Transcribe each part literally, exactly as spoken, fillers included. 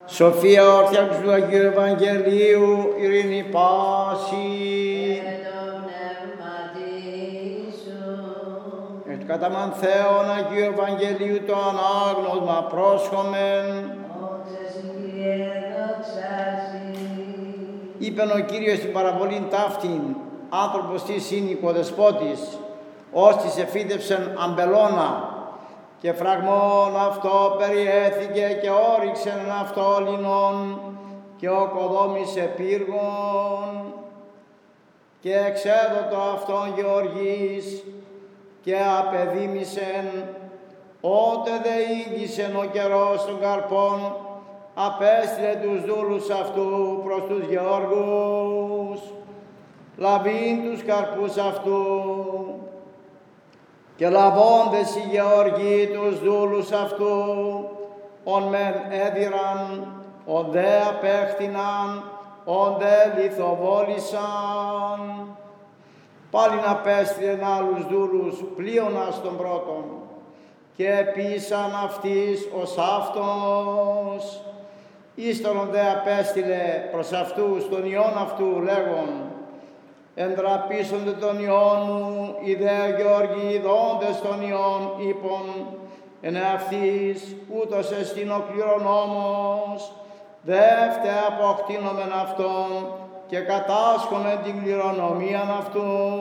Σοφία όρθια του Αγίου Ευαγγελίου, ειρήνη πάση. Εκ κατά μανθέων Αγίου Ευαγγελίου το ανάγνωσμα πρόσχομεν. Είπεν ο Κύριος στην παραβολήν ταύτην, άνθρωπος της είναι οικοδεσπότης, ως της εφύτευσεν αμπελώνα, και φραγμόν αυτό περιέθηκε και όριξεν αυτό λινόν, και οκοδόμησε πύργον, και εξέδωτο αυτόν γεωργής, και απεδίμησεν, ότε δε ήγγισεν ο καιρός των καρπών, απέστειλε τους δούλους αυτού προς τους γεωργούς, λαβήν τους καρπούς αυτού. Και λαβώντες οι γεωργοί τους δούλους αυτού, ον μεν έδιραν, ον δε απέχθηναν, ον δε λιθοβόλησαν. Πάλιν απέστειλεν άλλους δούλους πλείονας των πρώτων, και επίσαν αυτής ως αυτός. Ύστερον δε απέστειλε προς αυτούς τον ιόν αυτού λέγον, εντραπήσονται τον ιόν μου, οι δε Γεωργοί δόντες τον ιόν, είπον, εν αυτής ούτως εστίν ο κληρονόμος, δεύτε αποκτήνομεν αυτόν, και κατάσχομεν την κληρονομίαν αυτού.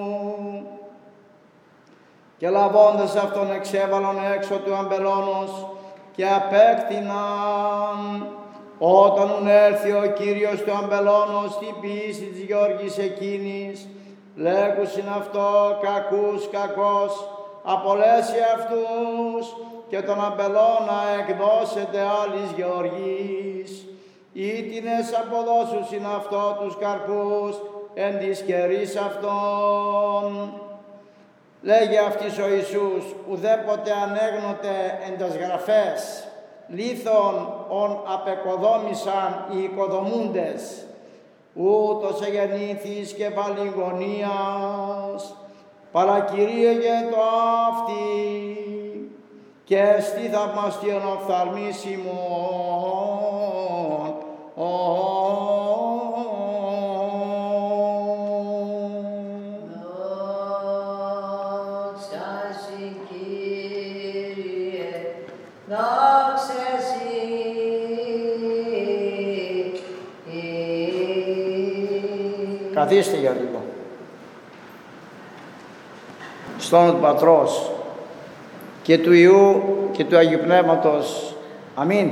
Και λαβώντες αυτόν εξέβαλον έξω του αμπελώνος, και απέκτηναν. Όταν ουν έρθει ο Κύριος του αμπελώνος στην ποιήση της γεωργής εκείνης, λέγουσιν αυτό κακούς κακός, απολέσει αυτούς, και τον αμπελώνα εκδώσετε άλλης γεωργής, ήτινες αποδώσουσιν αυτό τους καρπούς εν της καιρής αυτών. Λέγει αυτής ο Ιησούς, ουδέποτε ανέγνωτε εν τας γραφές, λίθον ον απεκοδόμησαν οι οικοδομούντες, ούτως εγεννήθης και παλιγωνίας, παρακυρίεγε το αυτή, και στη θαυμαστίον οφθαλμίσιμον. Καθίστε για λίγο. Στο όνομα του Πατρός και του Υιού και του Αγίου Πνεύματος. Αμήν.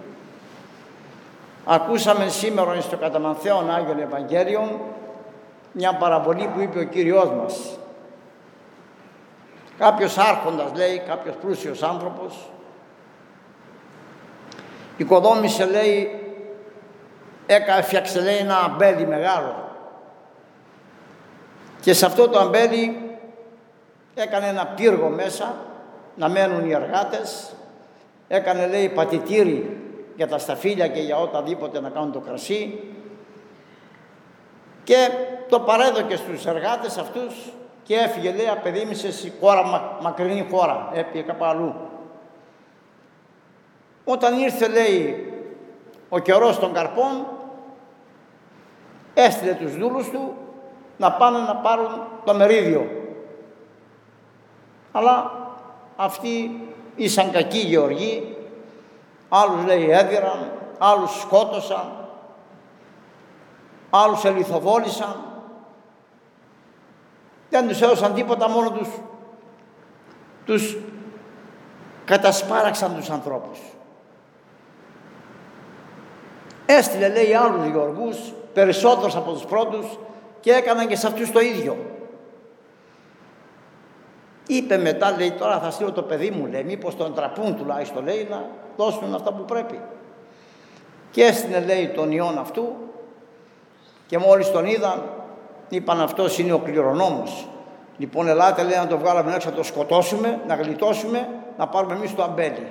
Ακούσαμε σήμερα στο κατά μανθέον Άγιον Ευαγγέλιον μια παραβολή που είπε ο Κύριος μας. Κάποιος άρχοντας, λέει, κάποιος πλούσιος άνθρωπος, οικοδόμησε, λέει, έφτιαξε, λέει, ένα αμπέλι μεγάλο, και σε αυτό το αμπέλι έκανε ένα πύργο μέσα να μένουν οι εργάτες, έκανε, λέει, πατητήρι για τα σταφύλια και για οταδήποτε να κάνουν το κρασί, και το παρέδωκε στους εργάτες αυτούς και έφυγε, λέει, απεδίμησε σε χώρα, μα, μακρινή χώρα, έπιε κάπου αλλού. Όταν ήρθε, λέει, ο καιρός των καρπών, έστειλε τους δούλους του να πάνε να πάρουν το μερίδιο. Αλλά αυτοί ήσαν κακοί γεωργοί, άλλους, λέει, έδιραν, άλλους σκότωσαν, άλλους ελιθοβόλησαν, δεν τους έδωσαν τίποτα, μόνο τους, τους κατασπάραξαν τους ανθρώπους. Έστειλε, λέει, άλλους γεωργούς, περισσότερους από τους πρώτους, και έκαναν και σε αυτούς το ίδιο. Είπε μετά, λέει, τώρα θα στείλω το παιδί μου, λέει, μήπως τον τραπούν τουλάχιστον, λέει, να δώσουν αυτά που πρέπει. Και έστειλε, λέει, τον ιόν αυτού, και μόλις τον είδαν, είπαν, αυτός είναι ο κληρονόμος. Λοιπόν, ελάτε, λέει, να το βγάλουμε έξω, να το σκοτώσουμε, να γλιτώσουμε, να πάρουμε εμείς το αμπέλι.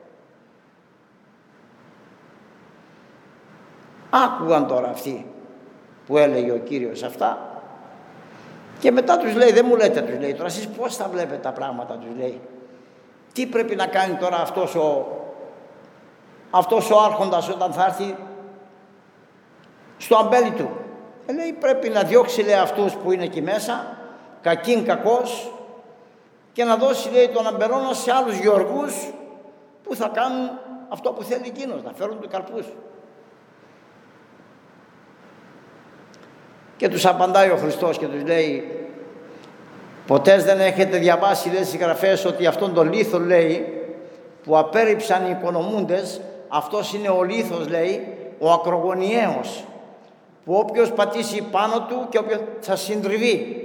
Άκουγαν τώρα αυτοί που έλεγε ο Κύριος αυτά, και μετά τους λέει, δεν μου λέτε, τους λέει, τώρα εσείς πώς τα βλέπετε τα πράγματα, τους λέει, τι πρέπει να κάνει τώρα αυτός ο αυτός ο άρχοντας όταν θα έρθει στο αμπέλι του. Ε, λέει πρέπει να διώξει, λέει, αυτούς που είναι εκεί μέσα, κακήν κακός, και να δώσει, λέει, τον αμπελώνα σε άλλους γεωργούς που θα κάνουν αυτό που θέλει εκείνος, να φέρουν του καρπούς. Και τους απαντάει ο Χριστός και τους λέει, ποτέ δεν έχετε διαβάσει, λέει, στις γραφές ότι αυτόν τον λίθο, λέει, που απέρριψαν οι οικονομούντες, αυτός είναι ο λίθος, λέει, ο ακρογωνιαίος, που όποιος πατήσει πάνω του και όποιος θα συντριβεί.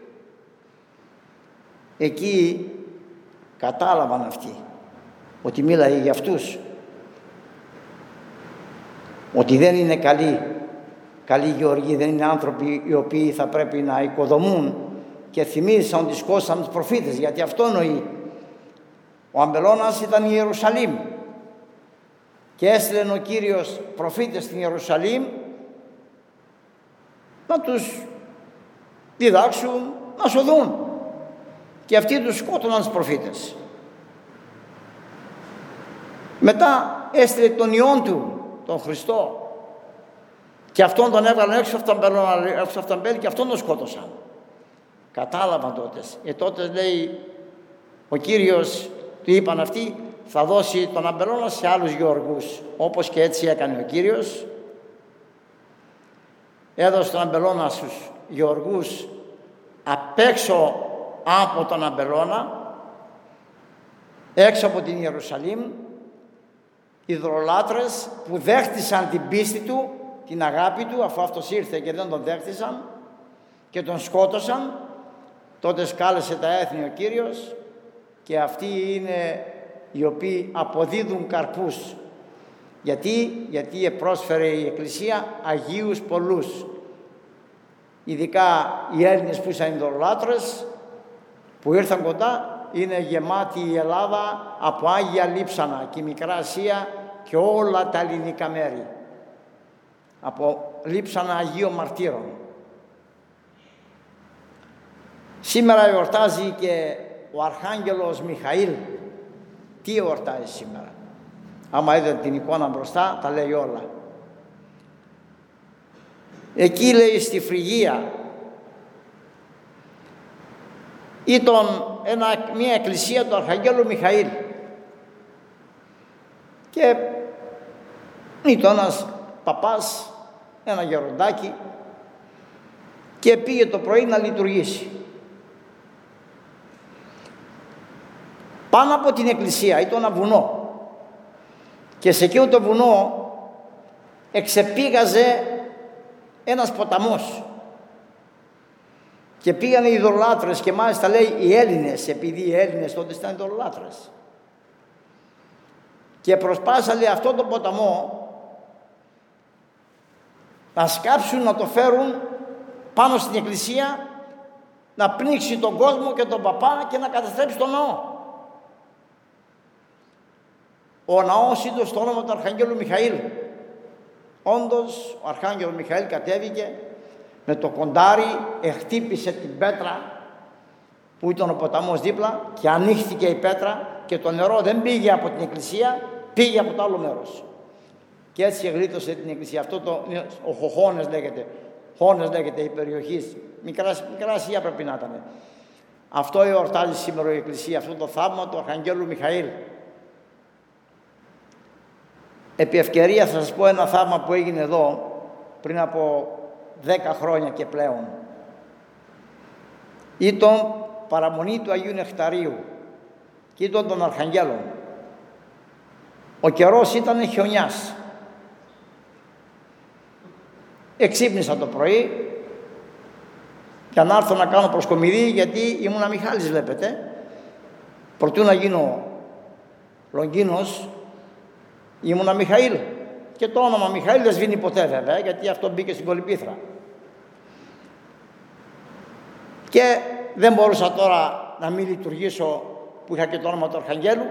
Εκεί κατάλαβαν αυτοί ότι μίλαγε για αυτούς, ότι δεν είναι καλοί, καλοί γεωργοί, δεν είναι άνθρωποι οι οποίοι θα πρέπει να οικοδομούν, και θυμήθησαν ότι σκόσαν τους προφήτες, γιατί αυτό εννοεί. Ο αμπελώνας ήταν η Ιερουσαλήμ και έστειλε ο Κύριος προφήτες στην Ιερουσαλήμ να τους διδάξουν να σωθούν, και αυτοί τους σκότωναν τους προφήτες. Μετά έστειλε τον Υιόν του, τον Χριστό, και αυτόν τον έβγαλαν έξω από το αμπέλι και αυτόν τον σκότωσαν. Κατάλαβαν τότε. Ε, τότε, λέει, ο Κύριος, του είπαν αυτοί, θα δώσει τον αμπελώνα σε άλλους γεωργούς, όπως και έτσι έκανε ο Κύριος. Έδωσε τον αμπελώνα στους γεωργούς απ' έξω από τον αμπελώνα, έξω από την Ιερουσαλήμ, ιδρολάτρες που δέχτησαν την πίστη του, την αγάπη του, αφού αυτός ήρθε και δεν τον δέχτησαν και τον σκότωσαν. Τότε σκάλεσε τα έθνη ο Κύριος, και αυτοί είναι οι οποίοι αποδίδουν καρπούς. Γιατί, γιατί πρόσφερε η Εκκλησία Αγίους πολλούς. Ειδικά οι Έλληνες που ήσαν ιδωλολάτρες, που ήρθαν κοντά, είναι γεμάτη η Ελλάδα από Άγια Λείψανα και η Μικρά Ασία και όλα τα ελληνικά μέρη. Από Λείψανα Αγίων Μαρτύρων. Σήμερα εορτάζει και ο Αρχάγγελος Μιχαήλ. Τι εορτάζει σήμερα? Άμα είδατε την εικόνα μπροστά, τα λέει όλα. Εκεί, λέει, στη Φρυγία ήταν ένα, μια εκκλησία του Αρχαγγέλου Μιχαήλ, και ήταν ένας παπάς, ένα γεροντάκι, και πήγε το πρωί να λειτουργήσει. Πάνω από την εκκλησία ήταν ένα βουνό, και σε εκείνο το βουνό εξεπήγαζε ένας ποταμός, και πήγανε οι ειδωλολάτρες, και μάλιστα, λέει, οι Έλληνες, επειδή οι Έλληνες τότε ήταν ειδωλολάτρες, και προσπάθησαν, λέει, αυτόν τον ποταμό να σκάψουν, να το φέρουν πάνω στην εκκλησία, να πνίξει τον κόσμο και τον παπά και να καταστρέψει τον ναό. Ο ναός ήταν στο όνομα του Αρχαγγέλου Μιχαήλ. Όντως, ο Αρχάγγελος Μιχαήλ κατέβηκε με το κοντάρι, εχτύπησε την πέτρα που ήταν ο ποταμός δίπλα, και ανοίχθηκε η πέτρα, και το νερό δεν πήγε από την εκκλησία, πήγε από το άλλο μέρος. Και έτσι γλίτωσε την εκκλησία. Αυτό το, ο Χοχώνες λέγεται. Χώνες λέγεται η περιοχή. Μικρά, μικρά Ασία πρέπει να ήταν. Αυτό εορτάζει σήμερα η εκκλησία, αυτό το θαύμα του Αρχαγγέλου Μιχαήλ. Επί ευκαιρία θα σας πω ένα θαύμα που έγινε εδώ πριν από δέκα χρόνια και πλέον. Ήταν παραμονή του Αγίου Νεκταρίου και ήταν των Αρχαγγέλων. Ο καιρός ήταν χιονιάς. Εξύπνησα το πρωί για να έρθω να κάνω προσκομιδή, γιατί ήμουνα Μιχάλης, βλέπετε. Προτού να γίνω Λογγίνος, ήμουνα Μιχαήλ. Και το όνομα Μιχαήλ δεν σβήνει ποτέ, βέβαια, γιατί αυτό μπήκε στην Κολυμπήθρα. Και δεν μπορούσα τώρα να μην λειτουργήσω, που είχα και το όνομα του Αρχαγγέλου.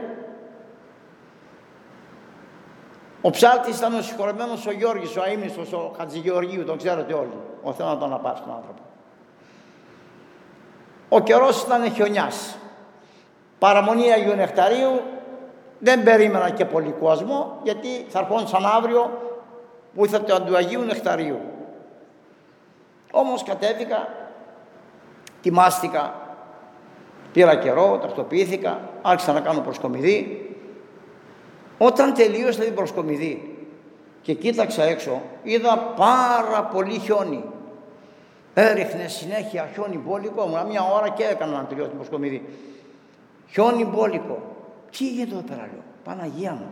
Ο ψάλτης ήταν ο συγχωρεμένος ο Γιώργης, ο αείμνηστος, ο Χατζηγεωργίου, τον ξέρετε όλοι. Ο Θεός να τον αναπαύσει τον άνθρωπο. Ο καιρός ήταν χιονιάς. Παραμονή Αγίου Νεκταρίου, Δεν περίμενα και πολύ κόσμο, γιατί θα ερχόντουσαν αύριο που ήρθε το του Αγίου Νεκταρίου. Όμως κατέβηκα, τιμάστηκα, πήρα καιρό, τακτοποιήθηκα, άρχισα να κάνω προσκομιδή. Όταν τελείωσα την προσκομιδή και κοίταξα έξω, είδα πάρα πολύ χιόνι. Έριχνε συνέχεια χιόνι μπόλικο, ήμουν μια ώρα και έκανα να τελειώσω την προσκομιδή. Χιόνι μπόλικο. Τι γίνεται εδώ πέρα, λέω, Παναγία μου.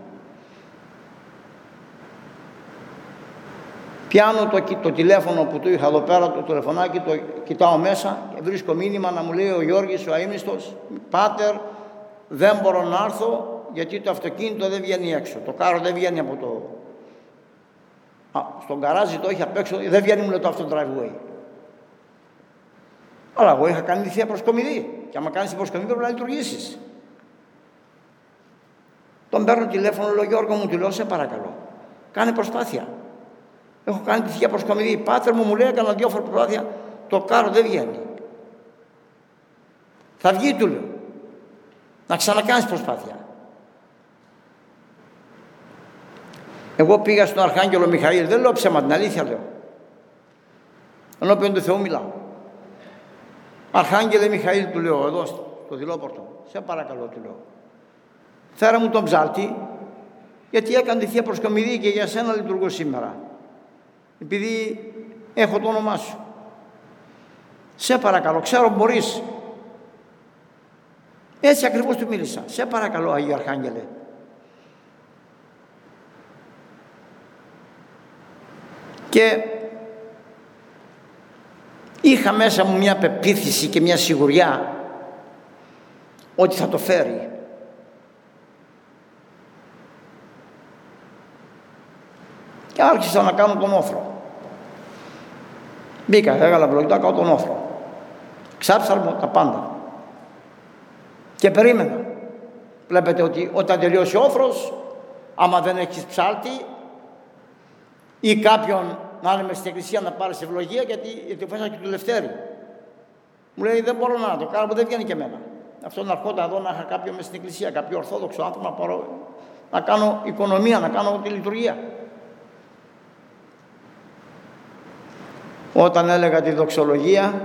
Πιάνω το, το τηλέφωνο που του είχα εδώ πέρα, το τηλεφωνάκι, το κοιτάω μέσα και βρίσκω μήνυμα να μου λέει ο Γιώργης ο αείμνηστος, πάτερ, δεν μπορώ να έρθω γιατί το αυτοκίνητο δεν βγαίνει έξω, το κάρο δεν βγαίνει από το... Α, στον καράζι το έχει απ' έξω, δεν βγαίνει, μου λέει, το αυτό driveway. Αλλά εγώ είχα κάνει τη θεία προσκομιδή και άμα κάνεις την προσκομιδή πρέπει να λειτουργήσεις. Τον παίρνω τηλέφωνο, λέω, Γιώργο μου, του λέω, σε παρακαλώ, κάνε προσπάθεια. Έχω κάνει τη θεία προσκομιδή. Πάτερ μου, μου λέει, έκανα δυο φορές προσπάθεια, το κάρο δεν βγαίνει. Θα βγει, του λέω. Να ξανακάνεις προσπάθεια. Εγώ πήγα στον Αρχάγγελο Μιχαήλ, δεν λέω ψέμα, την αλήθεια λέω. Ενώπιον του Θεού μιλάω. Αρχάγγελε Μιχαήλ, του λέω, εδώ στο Δηλόπορτο, σε παρακαλώ, του λέω. Φέρα μου τον ψάλτη, γιατί έκανε τη θεία προσκομιδή και για σένα λειτουργώ σήμερα. Επειδή έχω το όνομά σου. Σε παρακαλώ, ξέρω μπορείς. Έτσι ακριβώς του μίλησα. Σε παρακαλώ, Άγιο Αρχάγγελε. Και είχα μέσα μου μια πεποίθηση και μια σιγουριά ότι θα το φέρει. Και άρχισα να κάνω τον όφρο. Μπήκα, έγαλα βλογητά, κάνω τον όφρο. Ξάψαλμο τα πάντα. Και περίμενα. Βλέπετε ότι όταν τελειώσει ο όφρος, άμα δεν έχεις ψάλτη ή κάποιον να είναι μες στην εκκλησία να πάρεις ευλογία, γιατί, γιατί φέσα και του Λευτέρη. Μου λέει, δεν μπορώ να το κάνω, που δεν βγαίνει και εμένα. Αυτό να ερχόταν εδώ να είχα κάποιον μες στην εκκλησία, κάποιο ορθόδοξο άνθρωπο, να, πάρω, να κάνω οικονομία, να κάνω τη λειτουργία. Όταν έλεγα τη δοξολογία,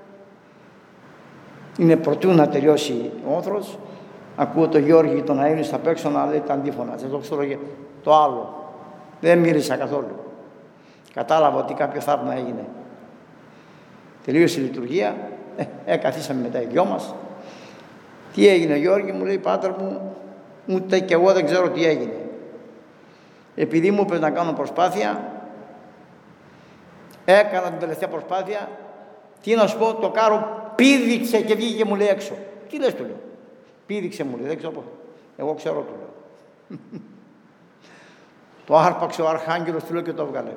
είναι προτού να τελειώσει ο όθρος, ακούω τον Γιώργη τον αείμνηστο απ' έξω να λέει τα αντίφωνα της δοξολογίας. Το άλλο, δεν μίλησα καθόλου. Κατάλαβα ότι κάποιο θαύμα έγινε. Τελείωσε η λειτουργία, ε, ε, καθίσαμε μετά οι δυο μας. Τι έγινε, Γιώργη, μου λέει, πάτερ μου, ούτε και εγώ δεν ξέρω τι έγινε. Επειδή μου είπε να κάνω προσπάθεια, έκανα την τελευταία προσπάθεια. Τι να σου πω, το κάρο πήδηξε και βγήκε, μου λέει, έξω. Τι λες, του λέω. Πήδηξε, μου λέει, δεν ξέρω πώς. Εγώ ξέρω, του λέω. Το άρπαξε ο Αρχάγγελος, του λέω, και το έβγαλε.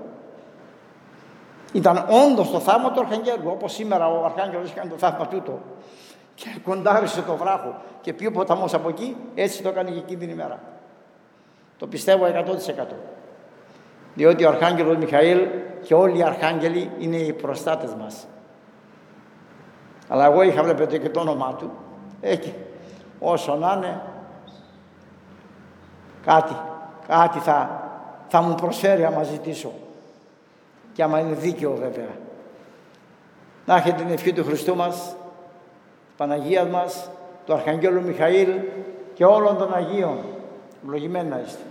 Ήταν όντως το θαύμα του Αρχαγγέλου, όπως σήμερα ο Αρχάγγελος έκανε το θαύμα τούτο. Και κοντάρισε το βράχο και πει ο ποταμός από εκεί, έτσι το έκανε και εκείνη την ημέρα. Το πιστεύω εκατό τοις εκατό. Διότι ο Αρχάγγελος Μιχαήλ και όλοι οι Αρχάγγελοι είναι οι προστάτες μας. Αλλά εγώ είχα, βλέπετε, και το όνομά του. Εκεί, όσο να είναι, κάτι, κάτι θα, θα μου προσφέρει άμα ζητήσω. Και άμα είναι δίκαιο, βέβαια. Να έχετε την ευχή του Χριστού μας, της Παναγίας μας, του Αρχαγγέλου Μιχαήλ και όλων των Αγίων. Ευλογημένοι να είστε.